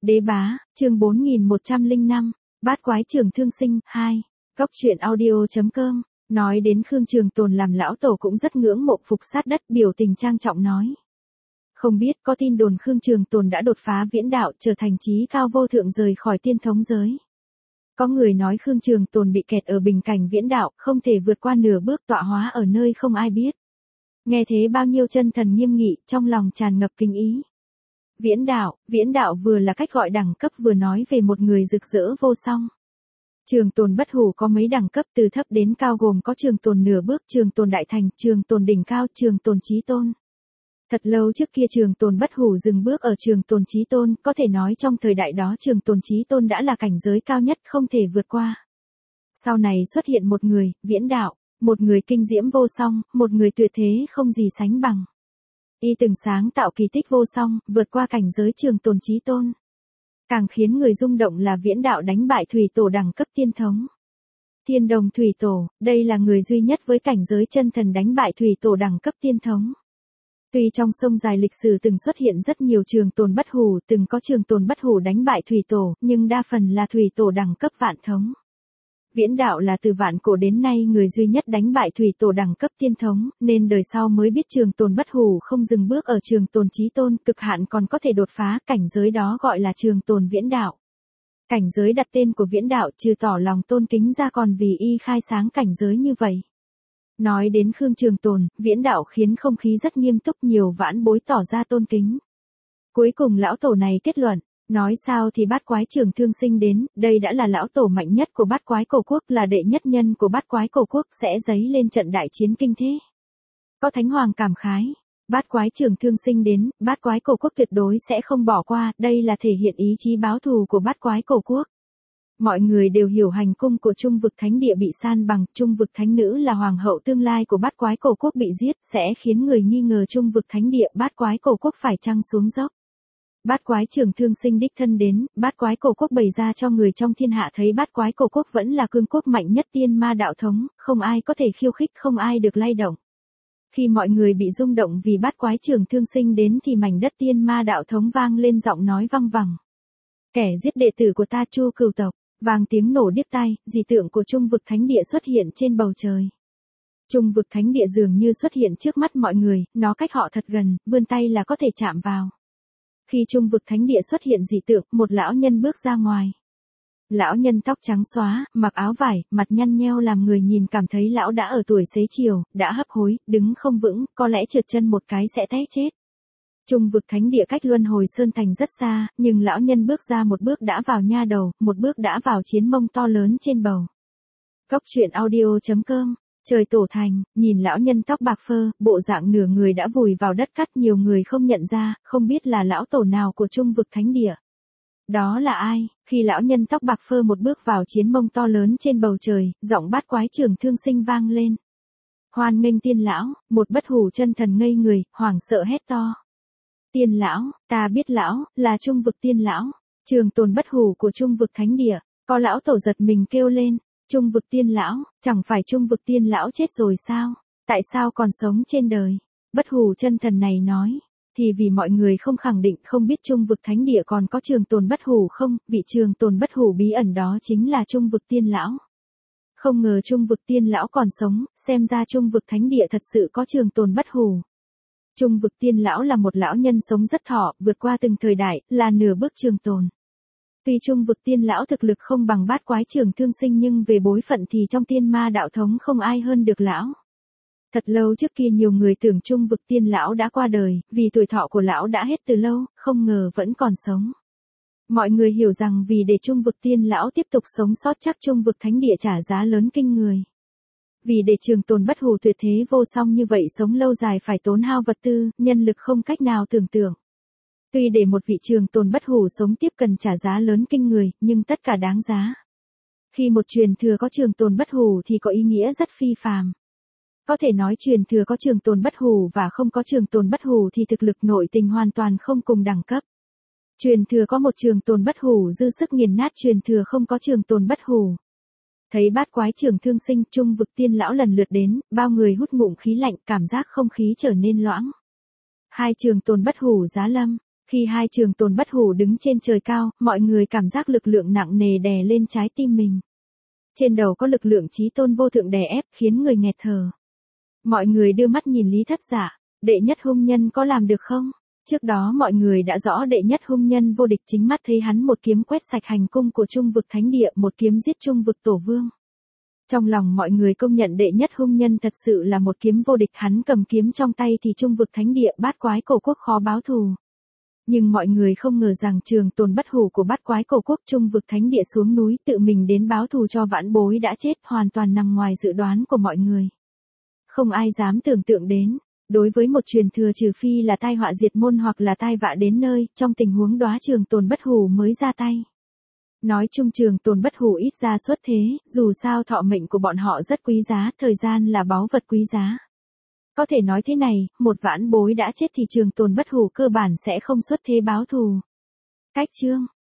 Đế bá, chương 4105, bát quái trường thương sinh, 2. Góc truyện audio.com, nói đến Khương Trường Tồn làm lão tổ cũng rất ngưỡng mộ, phục sát đất, biểu tình trang trọng nói. Không biết có tin đồn Khương Trường Tồn đã đột phá viễn đạo, trở thành chí cao vô thượng, rời khỏi tiên thống giới. Có người nói Khương Trường Tồn bị kẹt ở bình cảnh viễn đạo, không thể vượt qua nửa bước, tọa hóa ở nơi không ai biết. Nghe thế bao nhiêu chân thần nghiêm nghị, trong lòng tràn ngập kinh ý. Viễn đạo vừa là cách gọi đẳng cấp, vừa nói về một người rực rỡ vô song. Trường Tồn bất hủ có mấy đẳng cấp, từ thấp đến cao, gồm có Trường Tồn nửa bước, Trường Tồn đại thành, Trường Tồn đỉnh cao, Trường Tồn chí tôn. Thật lâu trước kia Trường Tồn bất hủ dừng bước ở Trường Tồn chí tôn, có thể nói trong thời đại đó Trường Tồn chí tôn đã là cảnh giới cao nhất, không thể vượt qua. Sau này xuất hiện một người, viễn đạo, một người kinh diễm vô song, một người tuyệt thế không gì sánh bằng. Y từng sáng tạo kỳ tích vô song, vượt qua cảnh giới Trường Tồn chí tôn. Càng khiến người rung động là viễn đạo đánh bại thủy tổ đẳng cấp tiên thống. Thiên Đồng thủy tổ, đây là người duy nhất với cảnh giới chân thần đánh bại thủy tổ đẳng cấp tiên thống. Tuy trong sông dài lịch sử từng xuất hiện rất nhiều Trường Tồn bất hủ, từng có Trường Tồn bất hủ đánh bại thủy tổ, nhưng đa phần là thủy tổ đẳng cấp vạn thống. Viễn đạo là từ vạn cổ đến nay người duy nhất đánh bại thủy tổ đẳng cấp tiên thống, nên đời sau mới biết Trường Tồn bất hủ không dừng bước ở Trường Tồn chí tôn, cực hạn còn có thể đột phá, cảnh giới đó gọi là Trường Tồn viễn đạo. Cảnh giới đặt tên của viễn đạo, trừ tỏ lòng tôn kính ra còn vì y khai sáng cảnh giới như vậy. Nói đến Khương Trường Tồn, viễn đạo khiến không khí rất nghiêm túc, nhiều vãn bối tỏ ra tôn kính. Cuối cùng lão tổ này kết luận, nói sao thì bát quái trường thương sinh đến, đây đã là lão tổ mạnh nhất của bát quái cổ quốc, là đệ nhất nhân của bát quái cổ quốc, sẽ dấy lên trận đại chiến kinh thế. Có thánh hoàng cảm khái, bát quái trường thương sinh đến, bát quái cổ quốc tuyệt đối sẽ không bỏ qua, đây là thể hiện ý chí báo thù của bát quái cổ quốc. Mọi người đều hiểu hành cung của Trung Vực Thánh Địa bị san bằng, Trung Vực Thánh Nữ là hoàng hậu tương lai của bát quái cổ quốc bị giết, sẽ khiến người nghi ngờ Trung Vực Thánh Địa bát quái cổ quốc phải chăng xuống dốc. Bát quái trường thương sinh đích thân đến, bát quái cổ quốc bày ra cho người trong thiên hạ thấy bát quái cổ quốc vẫn là cương quốc mạnh nhất tiên ma đạo thống, không ai có thể khiêu khích, không ai được lay động. Khi mọi người bị rung động vì bát quái trường thương sinh đến thì mảnh đất tiên ma đạo thống vang lên giọng nói văng vẳng. Kẻ giết đệ tử của ta Chu Cửu tộc, vang tiếng nổ điếc tai, dị tượng của Trung Vực Thánh Địa xuất hiện trên bầu trời. Trung Vực Thánh Địa dường như xuất hiện trước mắt mọi người, nó cách họ thật gần, vươn tay là có thể chạm vào. Khi Trung Vực Thánh Địa xuất hiện dị tượng, một lão nhân bước ra ngoài. Lão nhân tóc trắng xóa, mặc áo vải, mặt nhăn nheo làm người nhìn cảm thấy lão đã ở tuổi xế chiều, đã hấp hối, đứng không vững, có lẽ trượt chân một cái sẽ té chết. Trung Vực Thánh Địa cách Luân Hồi Sơn Thành rất xa, nhưng lão nhân bước ra một bước đã vào nha đầu, một bước đã vào chiến mông to lớn trên bầu. Góc truyện audio.com, trời tổ thành, nhìn lão nhân tóc bạc phơ, bộ dạng nửa người đã vùi vào đất cắt, nhiều người không nhận ra, không biết là lão tổ nào của Trung Vực Thánh Địa. Đó là ai? Khi lão nhân tóc bạc phơ một bước vào chiến mông to lớn trên bầu trời, giọng bát quái trường thương sinh vang lên. Hoan nghênh tiên lão, một bất hủ chân thần ngây người, hoảng sợ hét to. Tiên lão, ta biết lão, là Trung Vực tiên lão, Trường Tồn bất hủ của Trung Vực Thánh Địa. Có lão tổ giật mình kêu lên, Trung Vực tiên lão, chẳng phải Trung Vực tiên lão chết rồi sao? Tại sao còn sống trên đời? Bất hủ chân thần này nói, thì vì mọi người không khẳng định, không biết Trung Vực Thánh Địa còn có Trường Tồn bất hủ không, vị Trường Tồn bất hủ bí ẩn đó chính là Trung Vực tiên lão. Không ngờ Trung Vực tiên lão còn sống, xem ra Trung Vực Thánh Địa thật sự có Trường Tồn bất hủ. Trung Vực tiên lão là một lão nhân sống rất thọ, vượt qua từng thời đại, là nửa bước trường tồn. Tuy Trung Vực tiên lão thực lực không bằng bát quái trường thương sinh, nhưng về bối phận thì trong tiên ma đạo thống không ai hơn được lão. Thật lâu trước kia nhiều người tưởng Trung Vực tiên lão đã qua đời, vì tuổi thọ của lão đã hết từ lâu, không ngờ vẫn còn sống. Mọi người hiểu rằng vì để Trung Vực tiên lão tiếp tục sống sót chắc Trung Vực Thánh Địa trả giá lớn kinh người. Vì để Trường Tồn bất hủ tuyệt thế vô song như vậy sống lâu dài phải tốn hao vật tư, nhân lực không cách nào tưởng tượng. Tuy để một vị Trường Tồn bất hủ sống tiếp cần trả giá lớn kinh người, nhưng tất cả đáng giá. Khi một truyền thừa có Trường Tồn bất hủ thì có ý nghĩa rất phi phàm. Có thể nói truyền thừa có Trường Tồn bất hủ và không có Trường Tồn bất hủ thì thực lực nội tình hoàn toàn không cùng đẳng cấp. Truyền thừa có một Trường Tồn bất hủ dư sức nghiền nát truyền thừa không có Trường Tồn bất hủ. Thấy bát quái trường thương sinh, Trung Vực tiên lão lần lượt đến, bao người hút ngụm khí lạnh, cảm giác không khí trở nên loãng. Hai Trường Tồn bất hủ giá lâm, Khi hai trường tồn bất hủ đứng trên trời cao, mọi người cảm giác lực lượng nặng nề đè lên trái tim mình. Trên đầu có lực lượng chí tôn vô thượng đè ép khiến người nghẹt thở. Mọi người đưa mắt nhìn Lý Thất Giả, đệ nhất hung nhân có làm được không? Trước đó mọi người đã rõ đệ nhất hung nhân vô địch, chính mắt thấy hắn một kiếm quét sạch hành cung của Trung vực Thánh Địa, một kiếm giết Trung vực Tổ Vương. Trong lòng mọi người công nhận đệ nhất hung nhân thật sự là một kiếm vô địch, hắn cầm kiếm trong tay thì Trung vực Thánh Địa Bát Quái Cổ Quốc khó báo thù. Nhưng mọi người không ngờ rằng trường tồn bất hủ của Bát Quái Cổ Quốc Trung vực Thánh Địa xuống núi tự mình đến báo thù cho vãn bối đã chết, hoàn toàn nằm ngoài dự đoán của mọi người. Không ai dám tưởng tượng đến, đối với một truyền thừa trừ phi là tai họa diệt môn hoặc là tai vạ đến nơi, trong tình huống đó trường tồn bất hủ mới ra tay. Nói chung trường tồn bất hủ ít ra xuất thế, dù sao thọ mệnh của bọn họ rất quý giá, thời gian là báu vật quý giá. Có thể nói thế này, một vãn bối đã chết thì trường tồn bất hủ cơ bản sẽ không xuất thế báo thù. Cách chương